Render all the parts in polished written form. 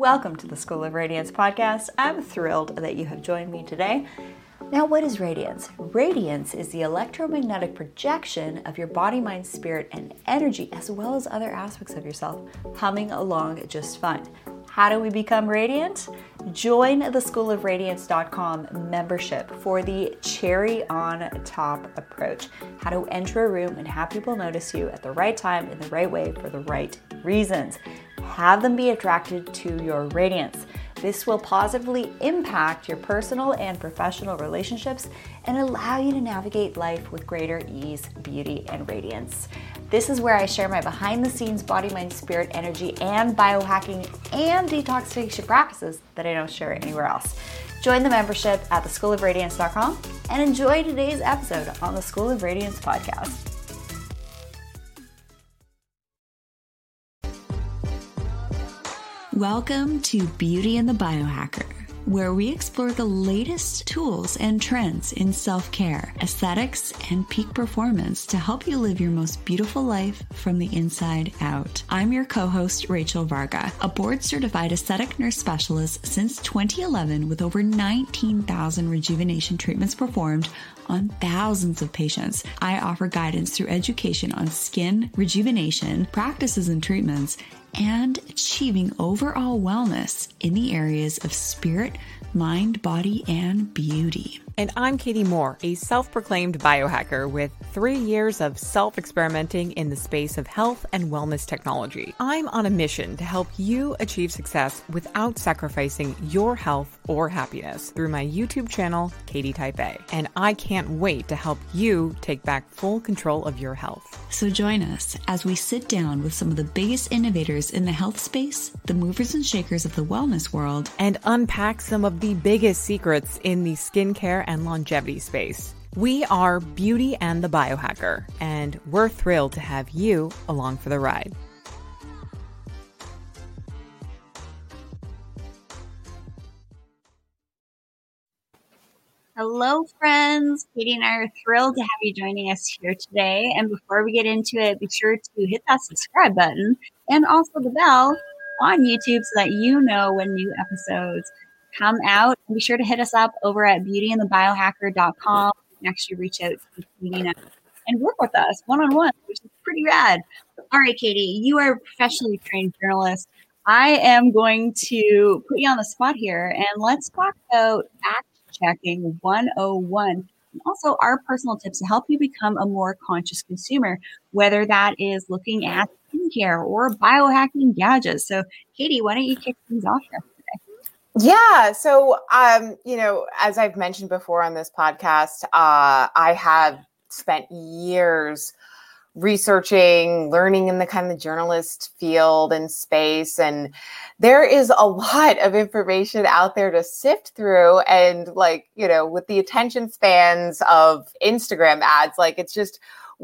Welcome to the School of Radiance podcast. I'm thrilled that you have joined me today. Now, what is radiance? Radiance is the electromagnetic projection of your body, mind, spirit, and energy, as well as other aspects of yourself, humming along just fine. How do we become radiant? Join the schoolofradiance.com membership for the cherry on top approach. How to enter a room and have people notice you at the right time, in the right way, for the right reasons. Have them be attracted to your radiance. This will positively impact your personal and professional relationships and allow you to navigate life with greater ease, beauty, and radiance. This is where I share my behind the scenes body, mind, spirit, energy, and biohacking and detoxification practices that I don't share anywhere else. Join the membership at theschoolofradiance.com and enjoy today's episode on the School of Radiance podcast. Welcome to Beauty and the Biohacker, where we explore the latest tools and trends in self-care, aesthetics, and peak performance to help you live your most beautiful life from the inside out. I'm your co-host, Rachel Varga, a board-certified aesthetic nurse specialist since 2011 with over 19,000 rejuvenation treatments performed on thousands of patients. I offer guidance through education on skin, rejuvenation, practices and treatments, and achieving overall wellness in the areas of spirit, mind, body, and beauty. And I'm Katie Moore, a self-proclaimed biohacker with 3 years of self-experimenting in the space of health and wellness technology. I'm on a mission to help you achieve success without sacrificing your health or happiness through my YouTube channel, Katie Type A. And I can't wait to help you take back full control of your health. So join us as we sit down with some of the biggest innovators in the health space, the movers and shakers of the wellness world, and unpack some of the biggest secrets in the skincare and longevity space. We are Beauty and the Biohacker, and we're thrilled to have you along for the ride. Hello, friends. Katie and I are thrilled to have you joining us here today. And before we get into it, be sure to hit that subscribe button and also the bell on YouTube so that you know when new episodes come out. And be sure to hit us up over at beautyandthebiohacker.com. You can actually reach out to Katie and work with us one-on-one, which is pretty rad. All right, Katie, you are a professionally trained journalist. I am going to put you on the spot here, and let's talk about fact-checking 101, and also our personal tips to help you become a more conscious consumer, whether that is looking at skincare or biohacking gadgets. So, Katie, why don't you kick things off here? Yeah. So, as I've mentioned before on this podcast, I have spent years researching, learning in the kind of journalist field and space. And there is a lot of information out there to sift through. And with the attention spans of Instagram ads, it's just,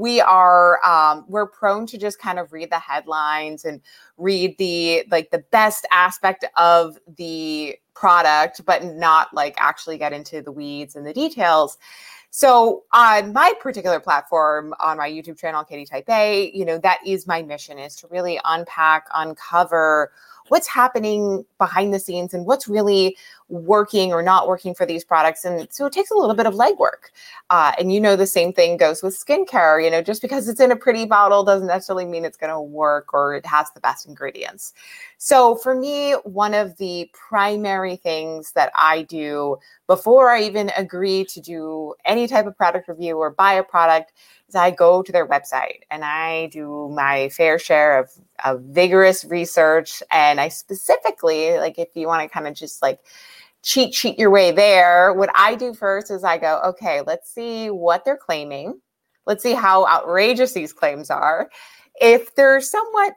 we're prone to just kind of read the headlines and read the best aspect of the product, but not actually get into the weeds and the details. So on my particular platform, on my YouTube channel, Katie Type A, that is my mission, is to really uncover what's happening behind the scenes and what's really working or not working for these products. And so it takes a little bit of legwork. And the same thing goes with skincare. Just because it's in a pretty bottle doesn't necessarily mean it's going to work or it has the best ingredients. So for me, one of the primary things that I do before I even agree to do any type of product review or buy a product is I go to their website and I do my fair share of vigorous research. And I specifically, if you want to kind of just cheat sheet your way there, what I do first is I go, okay, let's see what they're claiming. Let's see how outrageous these claims are. If they're somewhat,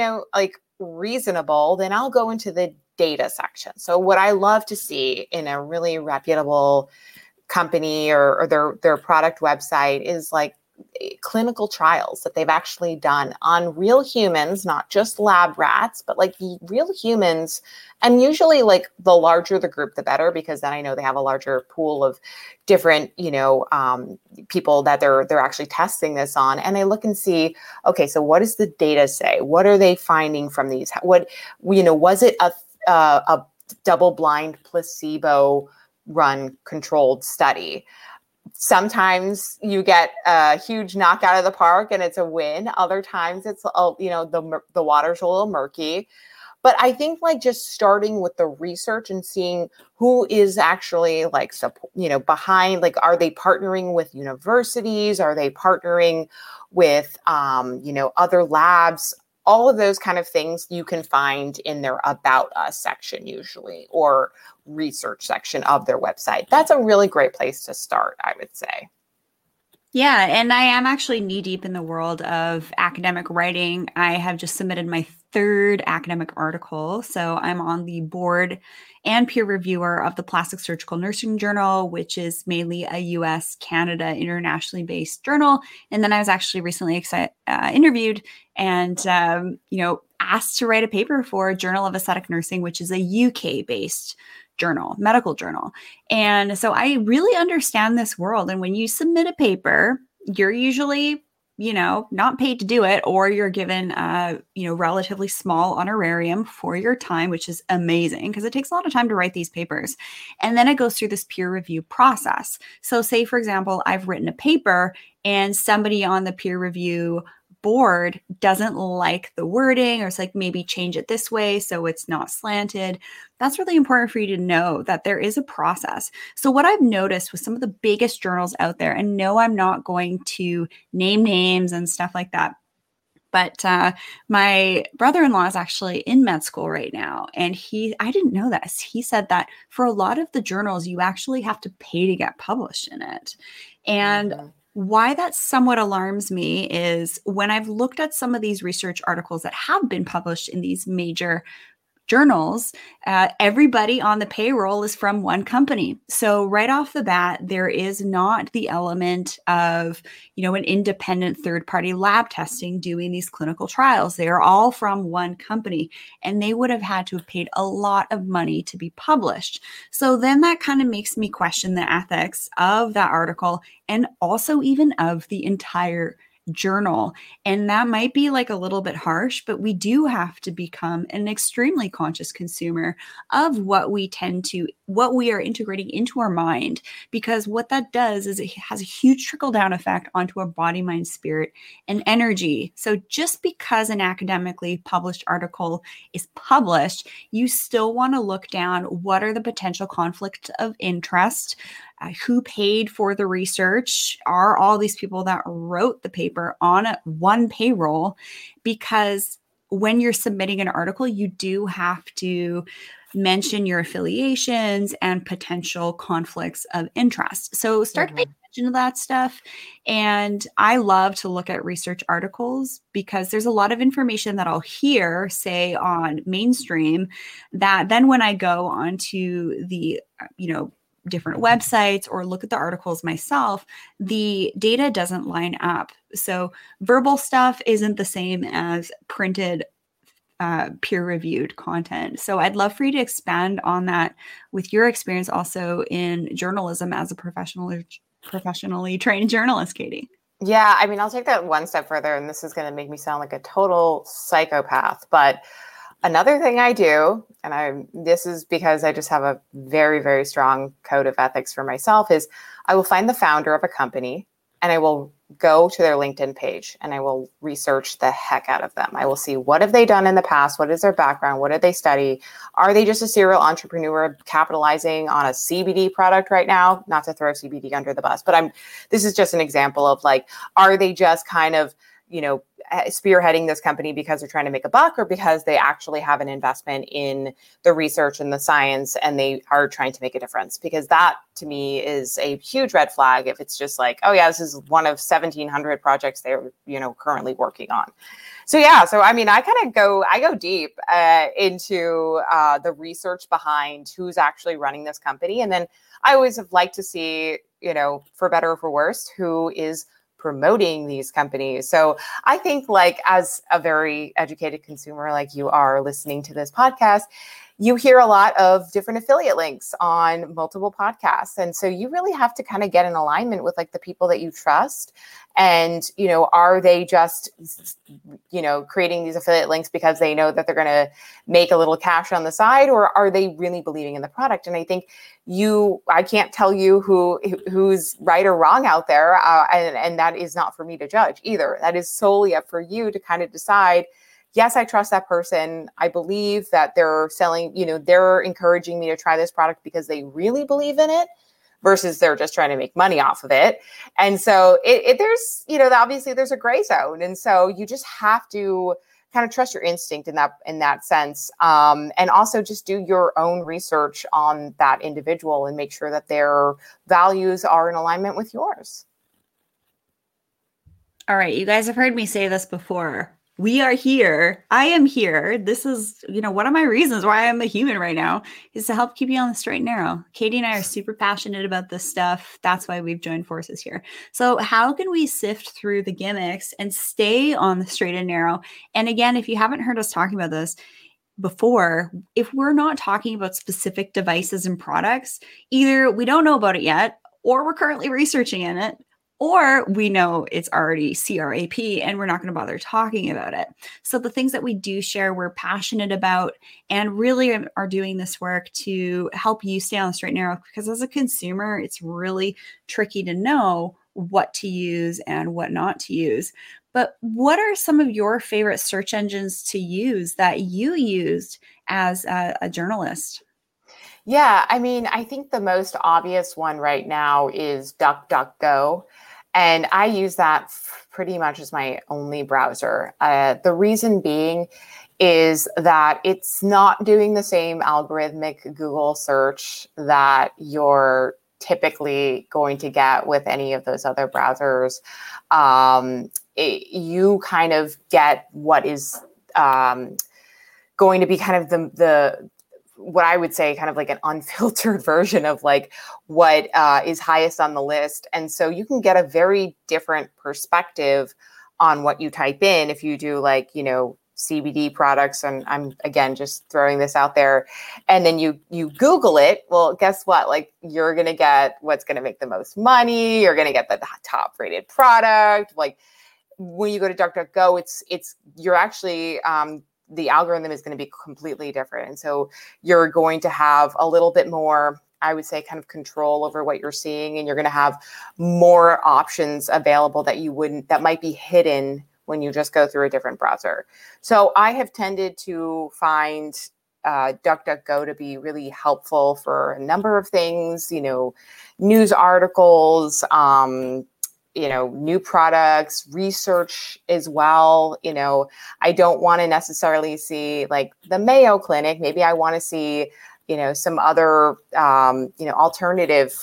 reasonable, then I'll go into the data section. So what I love to see in a really reputable company or their product website is clinical trials that they've actually done on real humans, not just lab rats, but real humans. And usually the larger the group, the better, because then I know they have a larger pool of different, people that they're actually testing this on. And I look and see, okay, so what does the data say? What are they finding from these? Was it a double-blind placebo run controlled study. Sometimes you get a huge knockout of the park and it's a win. Other times it's, the water's a little murky. But I think like just starting with the research and seeing who is actually like, behind, like, are they partnering with universities? Are they partnering with, other labs? All of those kind of things you can find in their About Us section usually, or research section of their website. That's a really great place to start, I would say. Yeah, and I am actually knee deep in the world of academic writing. I have just submitted my third academic article. So I'm on the board and peer reviewer of the Plastic Surgical Nursing Journal, which is mainly a US, Canada, internationally based journal. And then I was actually recently interviewed and, asked to write a paper for Journal of Aesthetic Nursing, which is a UK based medical journal. And so I really understand this world. And when you submit a paper, you're usually, not paid to do it, or you're given relatively small honorarium for your time, which is amazing because it takes a lot of time to write these papers. And then it goes through this peer review process. So say, for example, I've written a paper and somebody on the peer review board doesn't like the wording, or it's like, maybe change it this way so it's not slanted. That's really important for you to know that there is a process. So what I've noticed with some of the biggest journals out there, and no, I'm not going to name names and stuff like that, but my brother-in-law is actually in med school right now. And I didn't know this. He said that for a lot of the journals, you actually have to pay to get published in it. And why that somewhat alarms me is when I've looked at some of these research articles that have been published in these major journals, everybody on the payroll is from one company. So right off the bat, there is not the element of, an independent third-party lab testing doing these clinical trials. They are all from one company, and they would have had to have paid a lot of money to be published. So then that kind of makes me question the ethics of that article, and also even of the entire journal. And that might be like a little bit harsh, but we do have to become an extremely conscious consumer of what we are integrating into our mind, because what that does is it has a huge trickle down effect onto our body, mind, spirit, and energy. So just because an academically published article is published, you still want to look down what are the potential conflicts of interest. Who paid for the research? Are all these people that wrote the paper on one payroll? Because when you're submitting an article, you do have to mention your affiliations and potential conflicts of interest. So start to pay attention to that stuff. And I love to look at research articles because there's a lot of information that I'll hear, say, on mainstream, that then when I go onto the, different websites or look at the articles myself, the data doesn't line up. So verbal stuff isn't the same as printed peer-reviewed content. So I'd love for you to expand on that with your experience also in journalism as a professionally trained journalist, Katie. Yeah, I mean, I'll take that one step further, and this is going to make me sound like a total psychopath, but another thing I do, and this is because I just have a very, very strong code of ethics for myself, is I will find the founder of a company and I will go to their LinkedIn page and I will research the heck out of them. I will see, what have they done in the past? What is their background? What did they study? Are they just a serial entrepreneur capitalizing on a CBD product right now? Not to throw CBD under the bus, but this is just an example of like, are they just kind of, spearheading this company because they're trying to make a buck, or because they actually have an investment in the research and the science and they are trying to make a difference? Because that to me is a huge red flag if it's just like, oh yeah, this is one of 1,700 projects they're, currently working on. So yeah, I mean, I go deep into the research behind who's actually running this company. And then I always have liked to see, for better or for worse, who is promoting these companies. So I think, like, as a very educated consumer like you are listening to this podcast, you hear a lot of different affiliate links on multiple podcasts. And so you really have to kind of get in alignment with like the people that you trust. And, are they just, creating these affiliate links because they know that they're going to make a little cash on the side, or are they really believing in the product? And I think I can't tell you who's right or wrong out there. And that is not for me to judge either. That is solely up for you to kind of decide, yes, I trust that person. I believe that they're selling, they're encouraging me to try this product because they really believe in it versus they're just trying to make money off of it. And so there's, obviously there's a gray zone. And so you just have to kind of trust your instinct in that sense. And also just do your own research on that individual and make sure that their values are in alignment with yours. All right. You guys have heard me say this before. We are here. I am here. This is, one of my reasons why I'm a human right now is to help keep you on the straight and narrow. Katie and I are super passionate about this stuff. That's why we've joined forces here. So how can we sift through the gimmicks and stay on the straight and narrow? And again, if you haven't heard us talking about this before, if we're not talking about specific devices and products, either we don't know about it yet, or we're currently researching in it, or we know it's already CRAP and we're not going to bother talking about it. So the things that we do share, we're passionate about and really are doing this work to help you stay on the straight and narrow, because as a consumer, it's really tricky to know what to use and what not to use. But what are some of your favorite search engines to use that you used as a journalist? Yeah, I mean, I think the most obvious one right now is DuckDuckGo. And I use that pretty much as my only browser. The reason being is that it's not doing the same algorithmic Google search that you're typically going to get with any of those other browsers. You kind of get what is going to be kind of the what I would say kind of like an unfiltered version of like what is highest on the list. And so you can get a very different perspective on what you type in if you do like, CBD products. And I'm, again, just throwing this out there. And then you Google it. Well, guess what? Like you're going to get what's going to make the most money. You're going to get the top rated product. Like when you go to DuckDuckGo, you're actually, the algorithm is going to be completely different. And so you're going to have a little bit more, I would say, kind of control over what you're seeing. And you're going to have more options available that might be hidden when you just go through a different browser. So I have tended to find DuckDuckGo to be really helpful for a number of things, news articles, new products, research as well. I don't want to necessarily see like the Mayo Clinic. Maybe I want to see, some other, alternative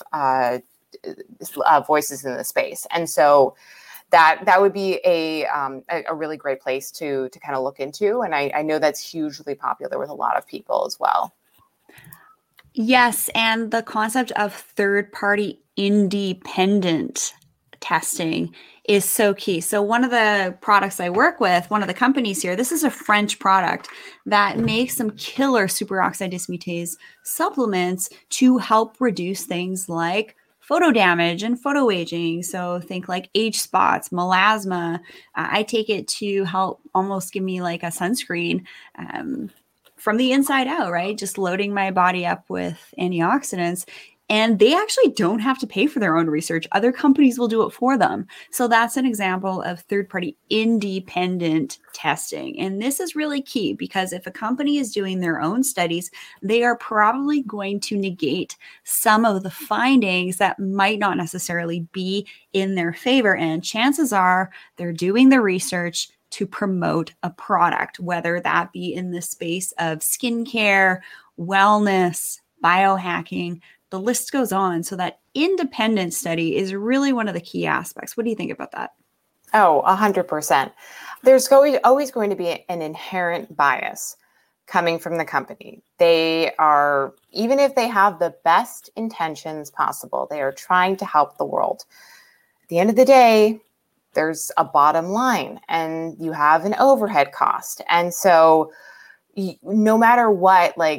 voices in the space. And so that would be a really great place to kind of look into. And I know that's hugely popular with a lot of people as well. Yes. And the concept of third-party independent testing is so key. So one of the products I work with, one of the companies here, this is a French product that makes some killer superoxide dismutase supplements to help reduce things like photo damage and photo aging. So think like age spots, melasma. I take it to help almost give me like a sunscreen from the inside out, right? Just loading my body up with antioxidants. And they actually don't have to pay for their own research. Other companies will do it for them. So that's an example of third-party independent testing. And this is really key because if a company is doing their own studies, they are probably going to negate some of the findings that might not necessarily be in their favor. And chances are they're doing the research to promote a product, whether that be in the space of skincare, wellness, biohacking. The list goes on. So that independent study is really one of the key aspects. What do you think about that? Oh, 100%. There's always going to be an inherent bias coming from the company. They are, even if they have the best intentions possible, they are trying to help the world. At the end of the day, there's a bottom line and you have an overhead cost. And so no matter what, like,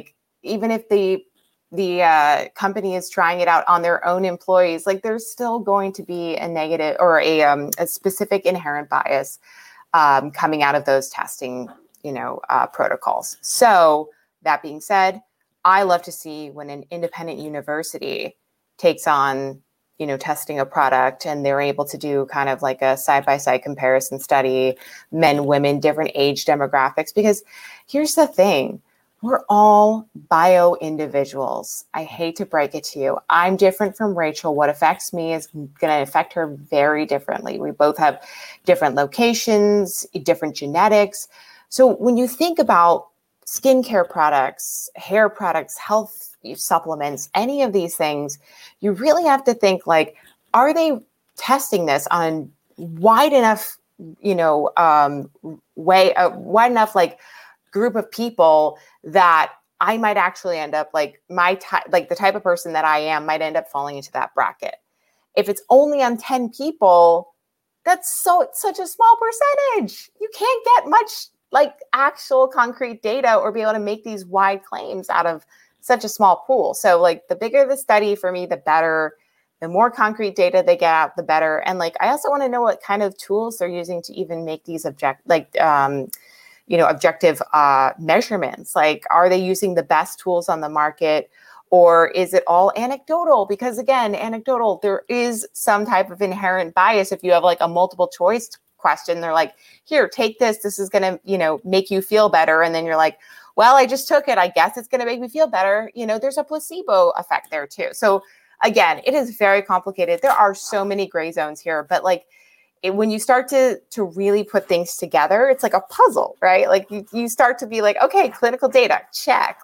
even if the company is trying it out on their own employees, like there's still going to be a negative or a specific inherent bias coming out of those testing, protocols. So that being said, I love to see when an independent university takes on, testing a product and they're able to do kind of like a side-by-side comparison study, men, women, different age demographics, because here's the thing. We're all bio individuals. I hate to break it to you. I'm different from Rachel. What affects me is going to affect her very differently. We both have different locations, different genetics. So when you think about skincare products, hair products, health supplements, any of these things, you really have to think like, are they testing this on wide enough, wide enough like group of people that I might actually end up like the type of person that I am might end up falling into that bracket. If it's only on 10 people, that's such a small percentage. You can't get much like actual concrete data or be able to make these wide claims out of such a small pool. So like the bigger the study for me, the better. The more concrete data they get out, the better. And like I also want to know what kind of tools they're using to even make these objective measurements. Like, are they using the best tools on the market, or is it all anecdotal? Because again, anecdotal, there is some type of inherent bias. If you have like a multiple choice question, they're like, here, take this. This is going to, make you feel better. And then you're like, well, I just took it. I guess it's going to make me feel better. There's a placebo effect there too. So again, it is very complicated. There are so many gray zones here, but like, when you start to really put things together, it's like a puzzle, right? Like you start to be like, okay, clinical data, check,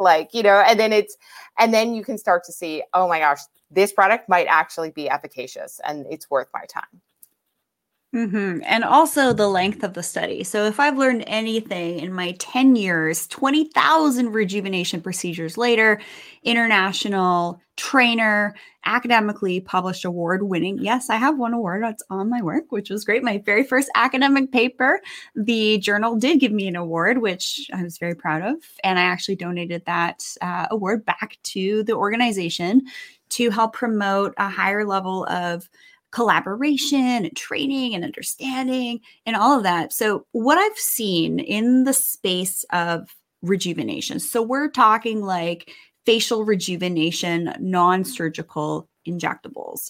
and then you can start to see, oh my gosh, this product might actually be efficacious and it's worth my time. Mm-hmm. And also the length of the study. So if I've learned anything in my 10 years, 20,000 rejuvenation procedures later, international trainer, academically published award winning. Yes, I have one award that's on my work, which was great. My very first academic paper, the journal did give me an award, which I was very proud of. And I actually donated that award back to the organization to help promote a higher level of collaboration and training and understanding and all of that. So what I've seen in the space of rejuvenation, so we're talking like facial rejuvenation, non-surgical injectables.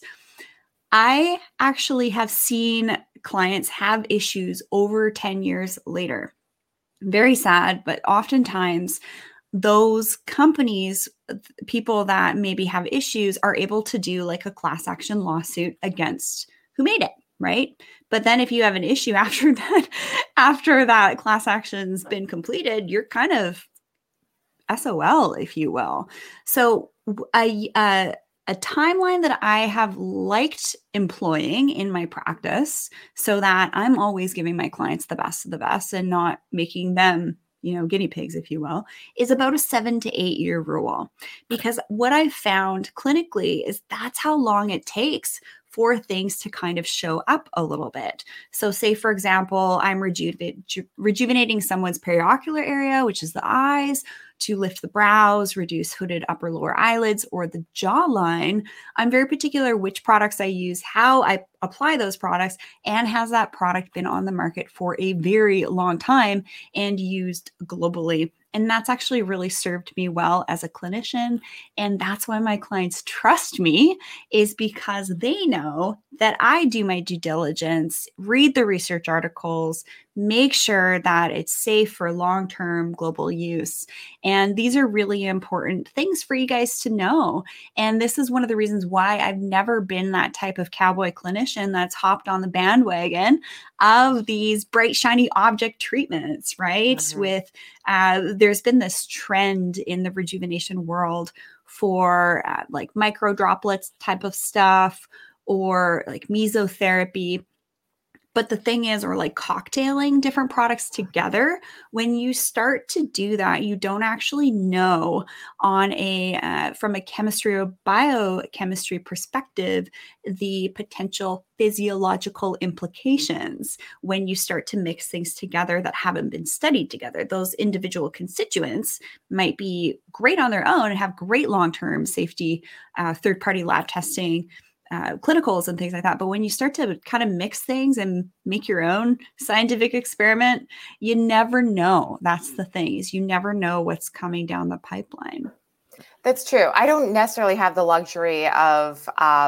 I actually have seen clients have issues over 10 years later. Very sad, but oftentimes those companies, people that maybe have issues, are able to do like a class action lawsuit against who made it, right? But then if you have an issue after that class action's been completed, you're kind of SOL, if you will. So a timeline that I have liked employing in my practice so that I'm always giving my clients the best of the best and not making them guinea pigs, if you will, is about a 7 to 8 year rule. Because what I've found clinically is that's how long it takes for things to kind of show up a little bit. So say, for example, I'm rejuvenating someone's periocular area, which is the eyes, to lift the brows, reduce hooded upper lower eyelids, or the jawline. I'm very particular which products I use, how I apply those products, and has that product been on the market for a very long time and used globally. And that's actually really served me well as a clinician. And that's why my clients trust me, is because they know that I do my due diligence, read the research articles, make sure that it's safe for long-term global use. And these are really important things for you guys to know. And this is one of the reasons why I've never been that type of cowboy clinician that's hopped on the bandwagon of these bright, shiny object treatments, right? Mm-hmm. With there's been this trend in the rejuvenation world for like micro droplets type of stuff, or like mesotherapy. But the thing is, or like cocktailing different products together, when you start to do that, you don't actually know on from a chemistry or biochemistry perspective, the potential physiological implications when you start to mix things together that haven't been studied together. Those individual constituents might be great on their own and have great long-term safety, third-party lab testing, clinicals and things like that. But when you start to kind of mix things and make your own scientific experiment, you never know. That's the thing, is you never know what's coming down the pipeline. That's true. I don't necessarily have the luxury of,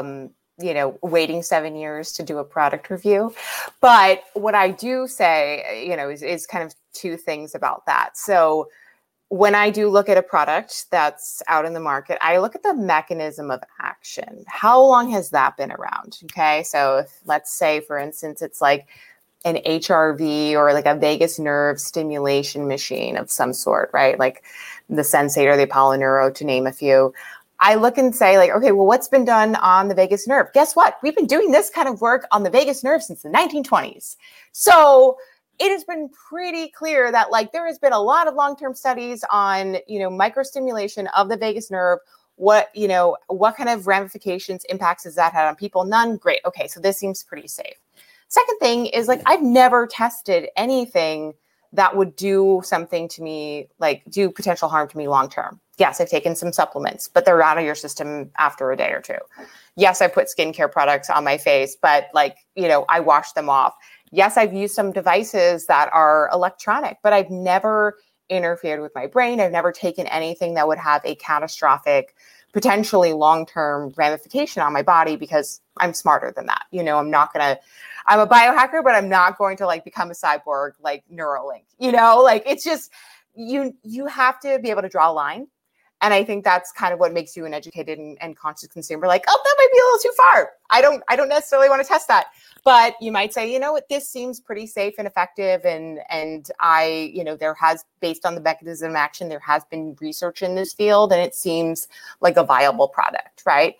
waiting 7 years to do a product review. But what I do say, is kind of two things about that. So when I do look at a product that's out in the market, I look at the mechanism of action. How long has that been around? Okay. So if, let's say, for instance, it's like an HRV or like a vagus nerve stimulation machine of some sort, right? Like the Sensate or the Apollo Neuro, to name a few. I look and say like, okay, well, what's been done on the vagus nerve? Guess what? We've been doing this kind of work on the vagus nerve since the 1920s. So it has been pretty clear that like there has been a lot of long-term studies on, microstimulation of the vagus nerve. What kind of ramifications, impacts has that had on people? None. Great. Okay. So this seems pretty safe. Second thing is like, I've never tested anything that would do something to me, like do potential harm to me long-term. Yes, I've taken some supplements, but they're out of your system after a day or two. Yes, I put skincare products on my face, but I wash them off. Yes, I've used some devices that are electronic, but I've never interfered with my brain. I've never taken anything that would have a catastrophic, potentially long-term ramification on my body because I'm smarter than that. I'm a biohacker, but I'm not going to like become a cyborg like Neuralink, it's just, you have to be able to draw a line. And I think that's kind of what makes you an educated and conscious consumer. Like, oh, that might be a little too far. I don't necessarily want to test that. But you might say, this seems pretty safe and effective. And there has, based on the mechanism of action, there has been research in this field and it seems like a viable product, right?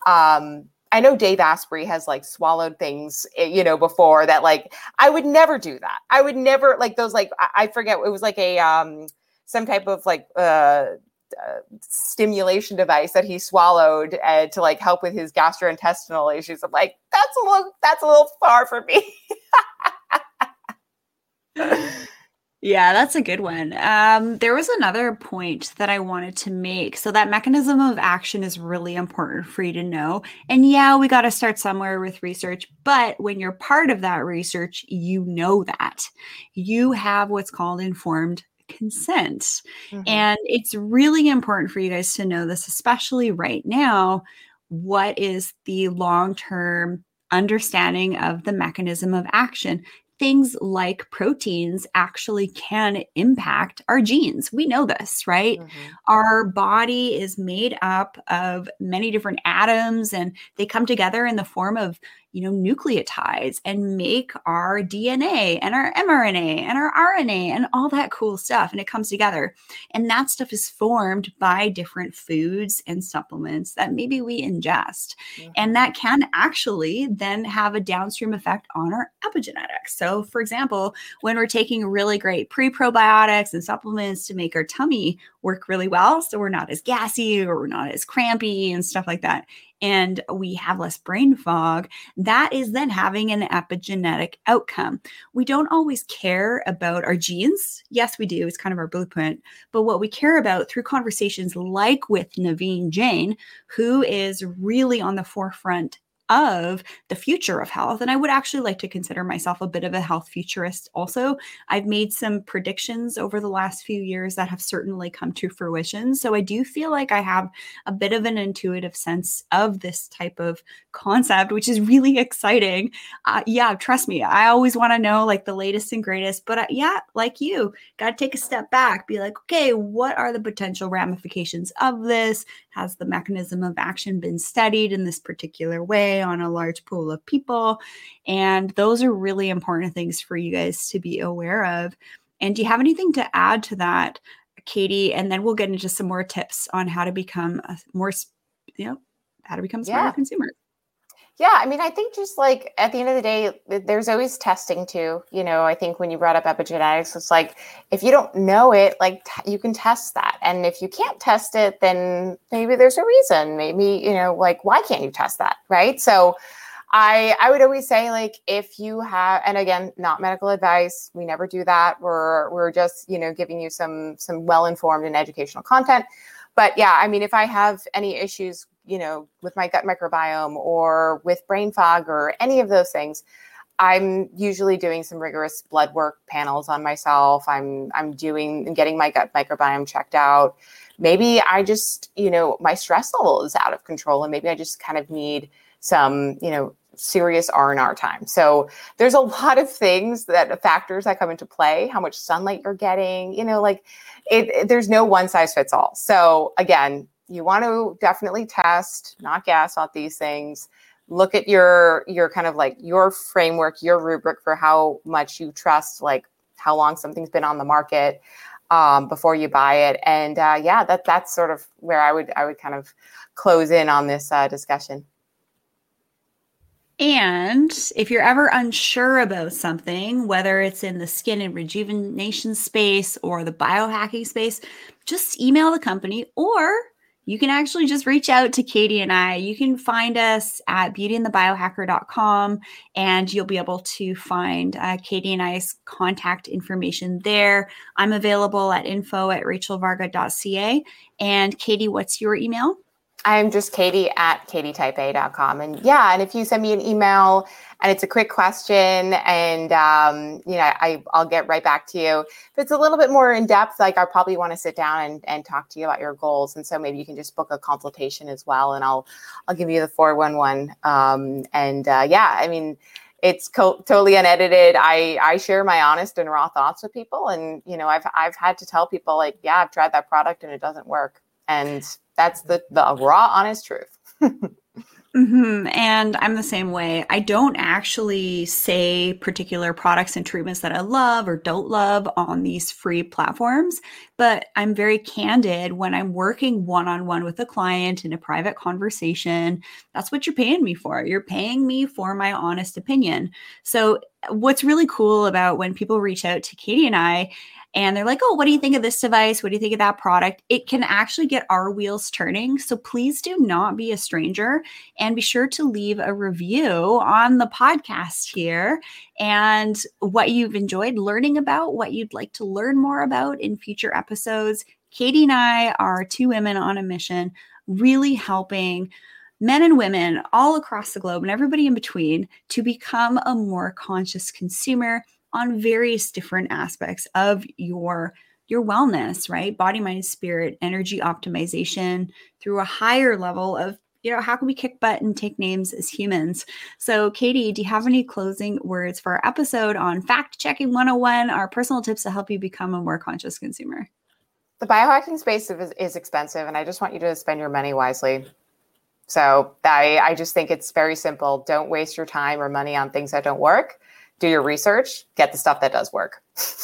I know Dave Asprey has like swallowed things, before that, like, I would never do that. I would never like those, like, I forget, it was like a, some type of like, stimulation device that he swallowed to like help with his gastrointestinal issues. I'm like, that's a little far for me. Yeah, that's a good one. There was another point that I wanted to make. So that mechanism of action is really important for you to know. And yeah, we got to start somewhere with research. But when you're part of that research, you know that you have what's called informed consent. Mm-hmm. And it's really important for you guys to know this, especially right now. What is the long-term understanding of the mechanism of action? Things like proteins actually can impact our genes. We know this, right? Mm-hmm. Our body is made up of many different atoms and they come together in the form of, nucleotides and make our DNA and our mRNA and our RNA and all that cool stuff. And it comes together. And that stuff is formed by different foods and supplements that maybe we ingest. Mm-hmm. And that can actually then have a downstream effect on our epigenetics. So for example, when we're taking really great pre-probiotics and supplements to make our tummy work really well, so we're not as gassy or we're not as crampy and stuff like that, and we have less brain fog, that is then having an epigenetic outcome. We don't always care about our genes. Yes, we do. It's kind of our blueprint. But what we care about through conversations like with Naveen Jain, who is really on the forefront of the future of health. And I would actually like to consider myself a bit of a health futurist also. I've made some predictions over the last few years that have certainly come to fruition. So I do feel like I have a bit of an intuitive sense of this type of concept, which is really exciting. Yeah, trust me, I always want to know like the latest and greatest, but like you, got to take a step back, be like, okay, what are the potential ramifications of this? Has the mechanism of action been studied in this particular way on a large pool of people? And those are really important things for you guys to be aware of. And do you have anything to add to that, Katie? And then we'll get into some more tips on how to become a more, how to become smarter consumers. Yeah, I mean, I think just like at the end of the day, there's always testing too. I think when you brought up epigenetics, it's like if you don't know it, like you can test that. And if you can't test it, then maybe there's a reason. Maybe, like why can't you test that? Right. So I would always say, like, if you have, and again, not medical advice, we never do that. We're just, giving you some well-informed and educational content. But yeah, I mean, if I have any issues, with my gut microbiome or with brain fog or any of those things, I'm usually doing some rigorous blood work panels on myself. I'm getting my gut microbiome checked out. Maybe I just, my stress level is out of control, and maybe I just kind of need some, serious R&R time. So there's a lot of factors that come into play, how much sunlight you're getting, there's no one size fits all. So again, you want to definitely test, not gas out these things. Look at your kind of like your framework, your rubric for how much you trust, like how long something's been on the market before you buy it. And that's sort of where I would kind of close in on this discussion. And if you're ever unsure about something, whether it's in the skin and rejuvenation space or the biohacking space, just email the company, or you can actually just reach out to Katie and I. You can find us at beautyandthebiohacker.com, and you'll be able to find Katie and I's contact information there. I'm available at info@rachelvarga.ca. And Katie, what's your email? I'm just Katie at katietypea.com. And and if you send me an email and it's a quick question and, I'll get right back to you. If it's a little bit more in depth, like I'll probably want to sit down and talk to you about your goals. And so maybe you can just book a consultation as well. And I'll give you the 411. I mean, it's totally unedited. I share my honest and raw thoughts with people. And, I've had to tell people like, yeah, I've tried that product and it doesn't work. And that's the raw, honest truth. Mm-hmm. And I'm the same way. I don't actually say particular products and treatments that I love or don't love on these free platforms, but I'm very candid when I'm working one-on-one with a client in a private conversation. That's what you're paying me for. You're paying me for my honest opinion. So what's really cool about when people reach out to Katie and I, and they're like, oh, what do you think of this device? What do you think of that product? It can actually get our wheels turning. So please do not be a stranger, and be sure to leave a review on the podcast here and what you've enjoyed learning about, what you'd like to learn more about in future episodes. Katie and I are two women on a mission, really helping men and women all across the globe and everybody in between to become a more conscious consumer on various different aspects of your wellness, right? Body, mind, spirit, energy optimization through a higher level of, how can we kick butt and take names as humans? So Katie, do you have any closing words for our episode on Fact Checking 101, our personal tips to help you become a more conscious consumer? The biohacking space is expensive, and I just want you to spend your money wisely. So I just think it's very simple. Don't waste your time or money on things that don't work. Do your research, get the stuff that does work.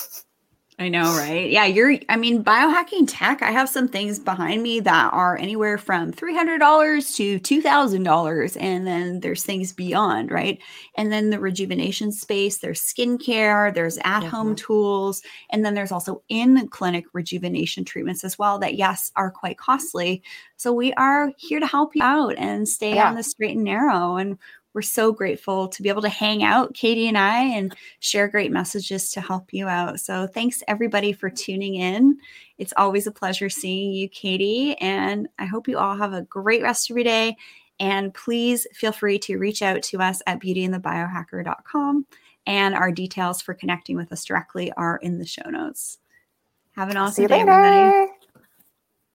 I know, right? Yeah, biohacking tech, I have some things behind me that are anywhere from $300 to $2,000. And then there's things beyond, right? And then the rejuvenation space, there's skincare, there's at-home tools. And then there's also in-clinic rejuvenation treatments as well that, yes, are quite costly. So we are here to help you out and stay on the straight and narrow. And we're so grateful to be able to hang out, Katie and I, and share great messages to help you out. So thanks everybody for tuning in. It's always a pleasure seeing you, Katie. And I hope you all have a great rest of your day. And please feel free to reach out to us at beautyandthebiohacker.com. And our details for connecting with us directly are in the show notes. Have an awesome day, everybody.